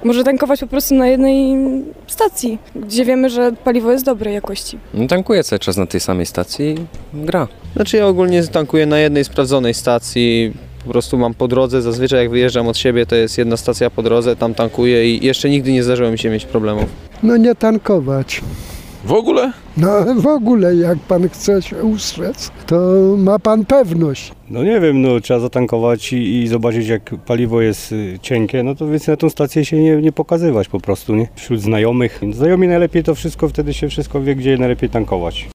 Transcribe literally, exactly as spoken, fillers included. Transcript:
Może tankować po prostu na jednej stacji, gdzie wiemy, że paliwo jest dobrej jakości. No, tankuję cały czas na tej samej stacji i gra. Znaczy ja ogólnie tankuję na jednej sprawdzonej stacji, po prostu mam po drodze, zazwyczaj jak wyjeżdżam od siebie, to jest jedna stacja po drodze, tam tankuję i jeszcze nigdy nie zdarzyło mi się mieć problemów. No nie tankować. W ogóle? No w ogóle jak pan chce się ustrzec, to ma pan pewność. No nie wiem, no trzeba zatankować i, i zobaczyć jak paliwo jest y, cienkie, no to więc na tą stację się nie, nie pokazywać po prostu, nie? Wśród znajomych. Znajomi najlepiej to wszystko, wtedy się wszystko wie, gdzie najlepiej tankować.